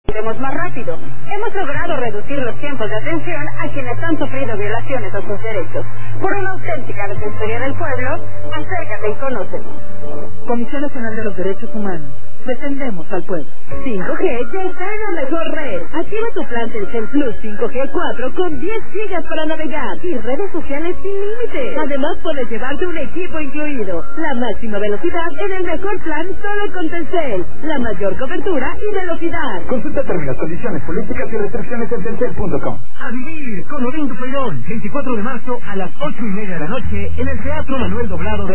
Iremos más rápido. Hemos logrado reducir los tiempos de atención a quienes han sufrido violaciones a sus derechos. Por una auténtica defensoría del pueblo, acércate y conócenos. Comisión Nacional de los Derechos Humanos. Defendemos al pueblo. 5G ya está en la mejor red. Activa tu plan Telcel Plus 5G 4 con 10 gigas para navegar y redes sociales sin límite. Además puedes llevarte un equipo incluido. La máxima velocidad en el mejor plan solo con Telcel. La mayor cobertura y velocidad. Consulta términos, condiciones, políticas y restricciones en telcel.com. A vivir con Olingo Peirón, 24 de marzo a las 8:30 de la noche en el Teatro Manuel Doblado de